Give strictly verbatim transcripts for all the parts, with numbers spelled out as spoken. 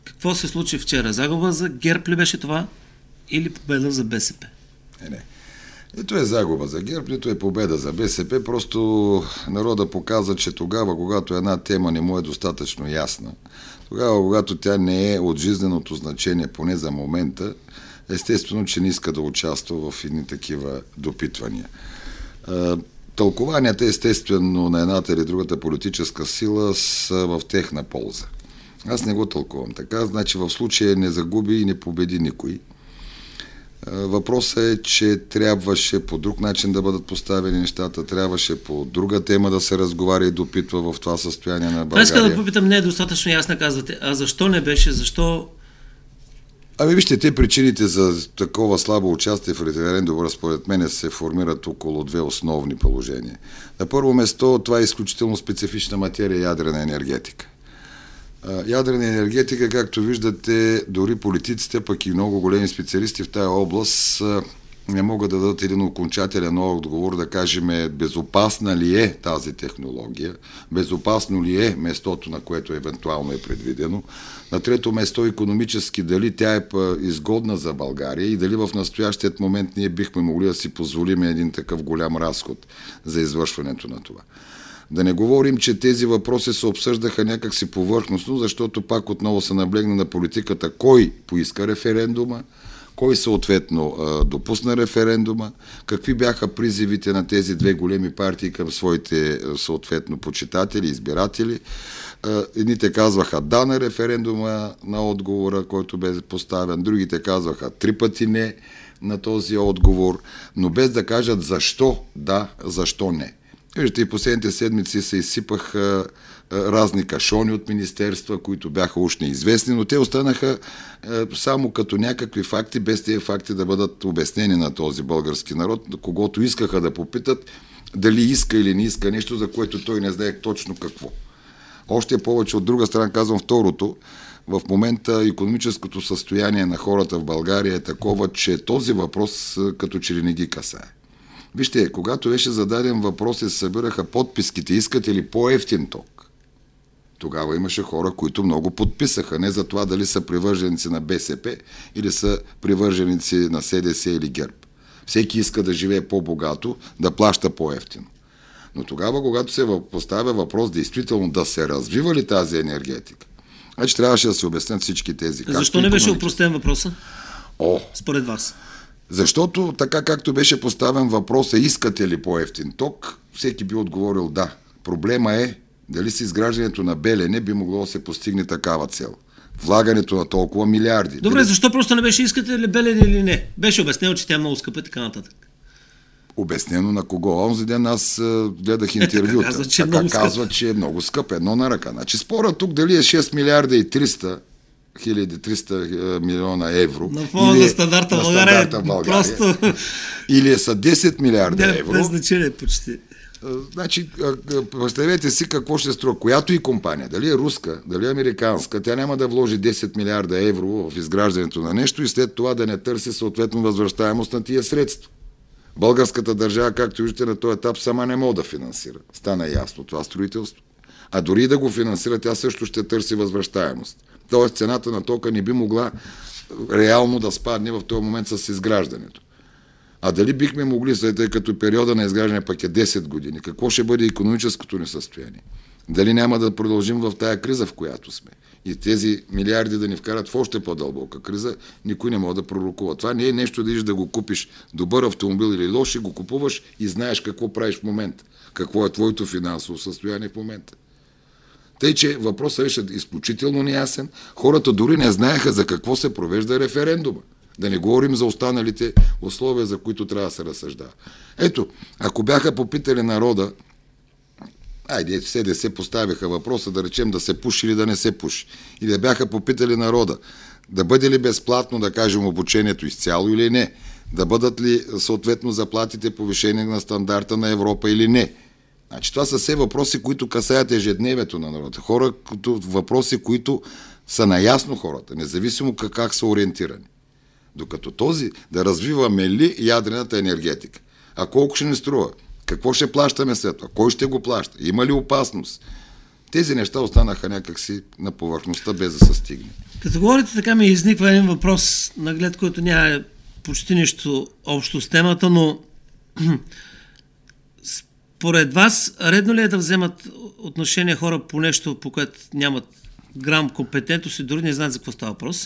Какво се случи вчера? Загуба за ГЕРБ ли беше това или победа за БСП? Не, не. Нито е загуба за ГЕРБ, нито е победа за БСП. Просто народа показва, че тогава, когато една тема не му е достатъчно ясна, тогава, когато тя не е от жизненото значение, поне за момента, естествено, че не иска да участва в едни такива допитвания. Тълкованията, естествено, на едната или другата политическа сила са в техна полза. Аз не го тълкувам така, значи в случая не загуби и не победи никой. Въпросът е, че трябваше по друг начин да бъдат поставени нещата, трябваше по друга тема да се разговаря и допитва в това състояние на България. Това иска да попитам, не е достатъчно ясно казвате. А защо не беше? Защо? Ами вижте, те причините за такова слабо участие в референдума, според мен, се формират около две основни положения. На първо место, това е изключително специфична материя ядрена енергетика. Ядрена енергетика, както виждате, дори политиците, пък и много големи специалисти в тая област не могат да дадат един окончателен отговор, да кажем безопасна ли е тази технология, безопасно ли е местото, на което евентуално е предвидено. На трето место, икономически, дали тя е изгодна за България и дали в настоящият момент ние бихме могли да си позволим един такъв голям разход за извършването на това. Да не говорим, че тези въпроси се обсъждаха някакси повърхностно, защото пак отново се наблегна на политиката кой поиска референдума, кой съответно допусна референдума, какви бяха призивите на тези две големи партии към своите съответно почитатели, избиратели. Едните казваха да на референдума, на отговора, който бе поставен, другите казваха три пъти не на този отговор, но без да кажат защо да, защо не. Виждате, и последните седмици се изсипаха разни кашони от министерства, които бяха уж неизвестни, но те останаха само като някакви факти, без тези факти да бъдат обяснени на този български народ, когото искаха да попитат дали иска или не иска нещо, за което той не знае точно какво. Още повече от друга страна казвам второто, в момента икономическото състояние на хората в България е такова, че този въпрос като че ли не ги касае. Вижте, когато беше зададен въпрос и се събираха подписките, искате ли по-евтин ток? Тогава имаше хора, които много подписаха. Не за това дали са привърженици на БСП или са привърженици на СДС или ГЕРБ. Всеки иска да живее по-богато, да плаща по-евтино. Но тогава, когато се поставя въпрос действително да се развива ли тази енергетика, значи трябваше да се обяснят всички тези. Защо не беше опростен въпроса? О! Според вас? Защото така както беше поставен въпроса, искате ли по-евтин ток, всеки би отговорил да. Проблема е дали с изграждането на Белене би могло да се постигне такава цел. Влагането на толкова милиарди. Добре, дали... защо просто не беше искате ли Белене или не? Беше обяснено, че тя е много скъпа и така нататък. Обяснено на кого? Онзи ден аз гледах интервюта. Е, така казва, че, така е казва, че е много скъп. Едно на ръка. Значи спора тук дали е шест милиарда и триста хиляди триста милиона евро. На фона на стандарта в България. Просто... Или са десет милиарда не, евро. Без значение почти. Значи, представете си какво ще струва. Която и компания, дали е руска, дали е американска, тя няма да вложи десет милиарда евро в изграждането на нещо и след това да не търси съответно възвръщаемост на тия средства. Българската държава, както виждате, на този етап сама не може да финансира. Стана ясно това строителство. А дори да го финансира, тя също ще търси възвръщаемост. Тоест цената на тока не би могла реално да спадне в този момент с изграждането. А дали бихме могли, след като периода на изграждане пък е десет години, какво ще бъде икономическото ни състояние? Дали няма да продължим в тая криза, в която сме? И тези милиарди да ни вкарат в още по-дълбока криза, никой не може да пророкува. Това не е нещо да идиш да го купиш добър автомобил или лош, и го купуваш и знаеш какво правиш в момента. Какво е твоето финансово състояние в момента. Тъй, че въпросът беше изключително неясен. Хората дори не знаеха за какво се провежда референдума. Да не говорим за останалите условия, за които трябва да се разсъждава. Ето, ако бяха попитали народа, айде, СДС поставиха въпроса, да речем, да се пуши или да не се пуши. И да бяха попитали народа, да бъде ли безплатно, да кажем, обучението изцяло или не. Да бъдат ли съответно заплатите повишени на стандарта на Европа или не. Значи това са все въпроси, които касаят ежедневието на народа. Хора, въпроси, които са наясно хората, независимо как, как са ориентирани. Докато този да развиваме ли ядрената енергетика. А колко ще ни струва? Какво ще плащаме след това? Кой ще го плаща? Има ли опасност? Тези неща останаха някакси на повърхността, без да се стигне. Като говорите, така ми изниква един въпрос, наглед, който няма почти нищо общо с темата, но според вас, редно ли е да вземат отношение хора по нещо, по което нямат грам компетентност и дори не знаят за какво става въпрос?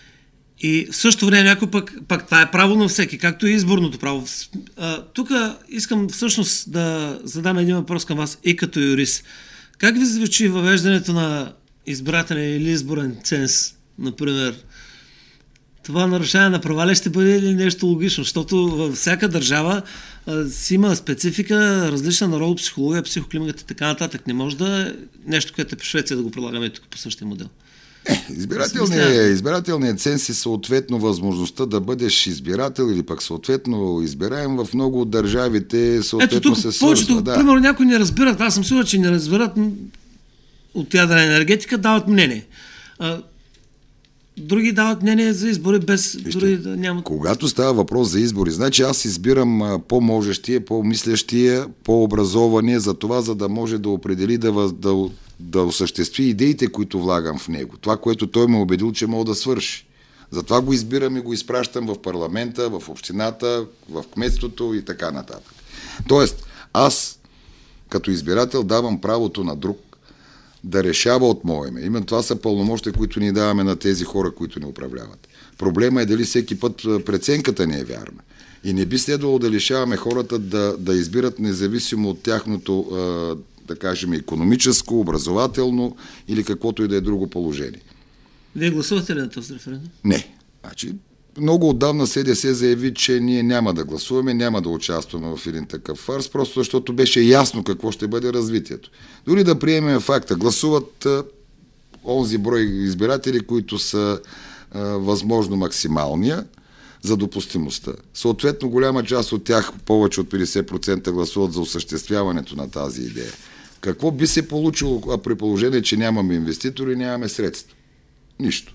И в същото време някой пък, пък това е право на всеки, както и изборното право. Тук искам всъщност да задам един въпрос към вас и като юрист. Как ви звучи въвеждането на избирателен или изборен ценз, например? Това нарушение на права ли ще бъде ли нещо логично? Защото във всяка държава а, си има специфика, различна народопсихология, психоклимата и така нататък. Не може да е нещо, което е по Швеция, да го прилагаме тук по същия модел. Е, избирателният, избирателният ценз е съответно възможността да бъдеш избирател или пък съответно избираем в много от държавите, съответно Ето тук, се повечето, свързва. Да. Примерно някои не разбират, аз съм сигурен, че не разбират от ядрена енергетика, дават мнение. А, други дават мнение за избори без Вижте, дори да нямат... Когато става въпрос за избори, значи аз избирам а, по-можещия, по-мислещия, по-образования за това, за да може да определи, да, въз, да, да осъществи идеите, които влагам в него. Това, което той ме убедил, че мога да свърши. Затова го избирам и го изпращам в парламента, в общината, в кметството и така нататък. Тоест, аз като избирател давам правото на друг да решава от мое име. Именно това са пълномощия, които ни даваме на тези хора, които ни управляват. Проблема е дали всеки път преценката не е вярна. И не би следвало да лишаваме хората да, да избират независимо от тяхното, да кажем, икономическо, образователно или каквото и да е друго положение. Вие гласувате ли на този референдум? Не. Значи, много отдавна СДС заяви, че ние няма да гласуваме, няма да участваме в един такъв фарс, просто защото беше ясно какво ще бъде развитието. Дори да приемем факта, гласуват а, онзи брой избиратели, които са а, възможно максималния за допустимостта. Съответно, голяма част от тях, повече от петдесет процента гласуват за осъществяването на тази идея. Какво би се получило при положение, че нямаме инвеститори и нямаме средства? Нищо.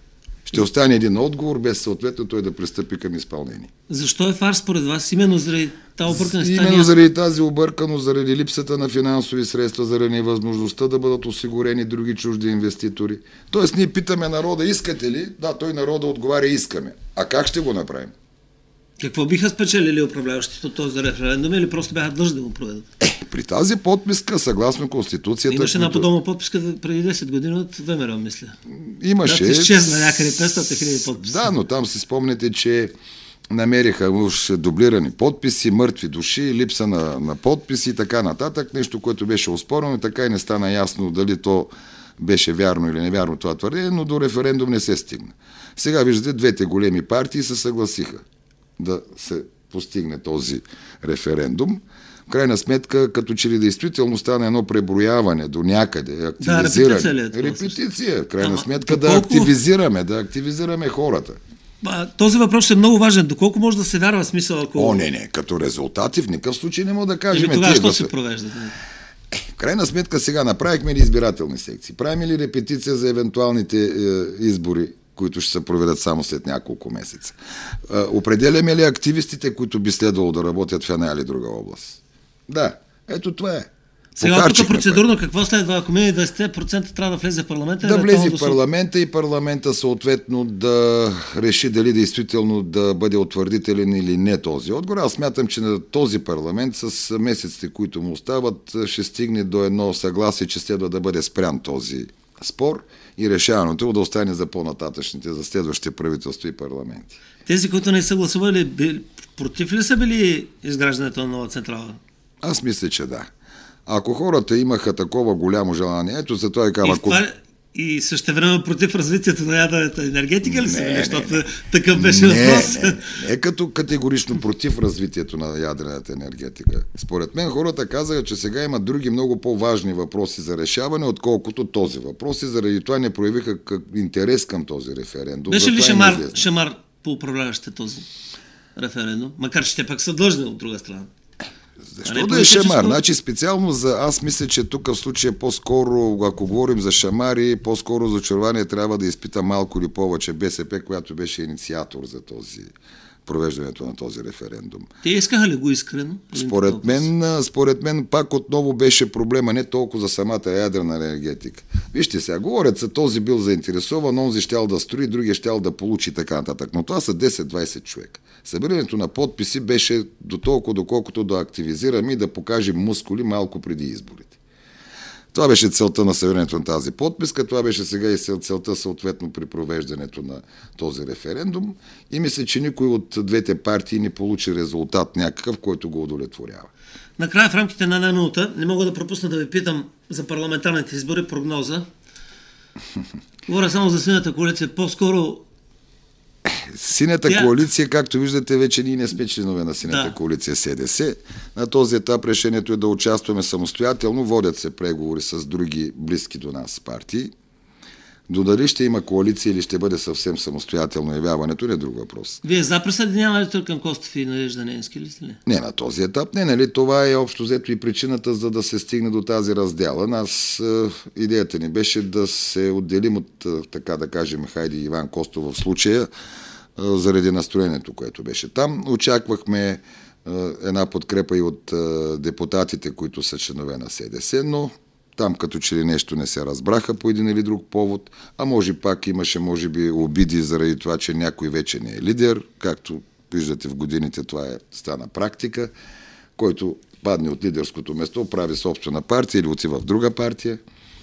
Ще остане един отговор, без съответно той да пристъпи към изпълнение. Защо е фарс според вас? Именно заради тази обърканост. Именно заради тази обърканост, заради липсата на финансови средства, заради невъзможността да бъдат осигурени други чужди инвеститори. Тоест ние питаме народа, искате ли? Да, той народа отговаря, искаме. А как ще го направим? Какво биха спечелили управляващите от този референдум или просто бяха длъжни да го проведат? Е, при тази подписка, съгласно Конституцията... Имаше една които... подобна подписка преди десет години от ВМРО, мисля. Имаше... Да, изчезна някъде петстотин хиляди подписи. Да, но там си спомняте, че намериха уж дублирани подписи, мъртви души, липса на, на подписи и така нататък. Нещо, което беше оспорено, така и не стана ясно дали то беше вярно или невярно това твърдение, но до референдум не се стигна. Сега виждате, двете големи партии се съгласиха да се постигне този референдум. В крайна сметка, като че ли действително стане едно преброяване до някъде, активизиране. Да, репетиция ли е това? Репетиция, в крайна Ама, сметка доколко... да активизираме, да активизираме хората. А, този въпрос е много важен. Доколко може да се вярва в смисъл, ако... О, не, не, като резултати в никакъв случай не мога да кажем. Еми тогава, що да се провежда? Е, в крайна сметка сега направихме ли избирателни секции? Правим ли репетиция за евентуалните е, избори, които ще се проведат само след няколко месеца? Е, определяме ли активистите, които би следвало да работят в една или друга област? Да, ето това е. Сега тук процедурно какво следва? Ако мине двайсет процента трябва да влезе в парламента? Да влезе в парламента и парламента съответно да реши дали действително да бъде утвърдителен или не този отговор. Аз смятам, че на този парламент с месеците, които му остават, ще стигне до едно съгласие, че следва да бъде спрян този спор и решаването да остане за по-нататъчните, за следващите правителства и парламенти. Тези, които не са гласували, против ли са били изграждането на нова централа? Аз мисля, че да. Ако хората имаха такова голямо желание, ето за това и казвам... И, това, и същевременно против развитието на ядрената енергетика ли са били? Защото не, такъв беше въпрос. Не, не, не като категорично против развитието на ядрената енергетика. Според мен хората казаха, че сега има други много по-важни въпроси за решаване, отколкото този въпрос и заради това не проявиха интерес към този референдум. Беше ли шамар, шамар по управляващите този референдум? Макар че те пък са длъжни от друга страна. Защо да е шамар? Значи специално за... Аз мисля, че тук в случая по-скоро, ако говорим за шамари, по-скоро за очарование трябва да изпита малко или повече БСП, която беше инициатор за този провеждането на този референдум. Те искаха ли го искрено? Според мен, според мен пак отново беше проблема не толкова за самата ядрена енергетика. Вижте сега, говорят се, този бил заинтересован, онзи щял да строи, другия щял да получи така нататък. Но това са десет-двайсет човека. Събирането на подписи беше до толкова, доколкото да активизираме и да покажем мускули малко преди изборите. Това беше целта на събирането на тази подписка, това беше сега и целта съответно при провеждането на този референдум и мисля, че никой от двете партии не получи резултат някакъв, който го удовлетворява. Накрая в рамките на една минута не мога да пропусна да ви питам за парламентарните избори прогноза. Говоря само за Синята коалиция. По-скоро Синята Тя... коалиция, както виждате, вече ние не сме членове на Синята да. коалиция СДС. На този етап решението е да участваме самостоятелно. Водят се преговори с други близки до нас партии. До дали ще има коалиция или ще бъде съвсем самостоятелно явяването, не е друг въпрос. Вие за присъединяването към Костов и Надежда Ненски ли сте ли? Не, на този етап не, нали? Това е общо взето и причината, за да се стигне до тази раздела. Нас е, идеята ни беше да се отделим от, така да кажем, хайде Иван Костов в случая, е, заради настроението, което беше там. Очаквахме е, една подкрепа и от е, депутатите, които са членове на СДС, но там като че ли нещо не се разбраха по един или друг повод, а може пак имаше, може би, обиди заради това, че някой вече не е лидер, както виждате в годините, това е стана практика, който падне от лидерското место, прави собствена партия или отива в друга партия.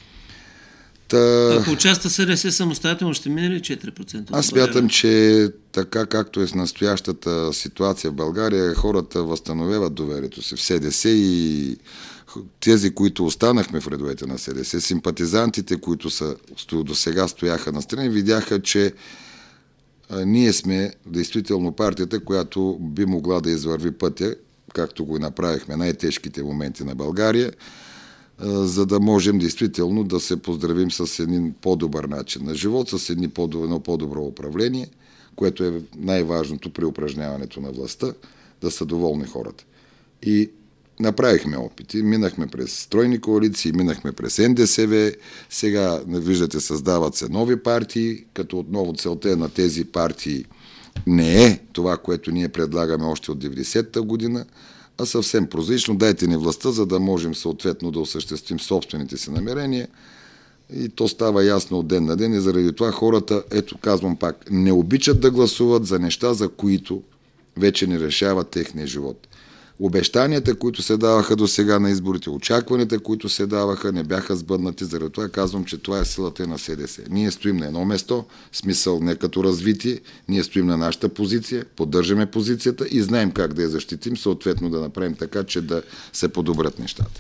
Та... Ако участва СДС самостоятелно, ще мине ли четири процента? Аз смятам, че така както е с настоящата ситуация в България, хората възстановяват доверието си в СДС и тези, които останахме в редовете на СДС, симпатизантите, които са до сега стояха настрани, видяха, че а, ние сме действително партията, която би могла да извърви пътя, както го направихме най-тежките моменти на България, а, за да можем действително да се поздравим с един по-добър начин на живот, с едни по- едно по-добро управление, което е най-важното при упражняването на властта, да са доволни хората. И направихме опити, минахме през стройни коалиции, минахме през Н Д С В, сега, виждате, създават се нови партии, като отново целта на тези партии не е това, което ние предлагаме още от деветдесетата година, а съвсем прозаично дайте ни властта, за да можем съответно да осъществим собствените си намерения и то става ясно от ден на ден и заради това хората, ето казвам пак, не обичат да гласуват за неща, за които вече не решават техния живот. Обещанията, които се даваха до сега на изборите, очакванията, които се даваха, не бяха сбъднати. Заради това казвам, че това е силата на СДС. Ние стоим на едно место, смисъл не като развитие, ние стоим на нашата позиция, поддържаме позицията и знаем как да я защитим, съответно да направим така, че да се подобрят нещата.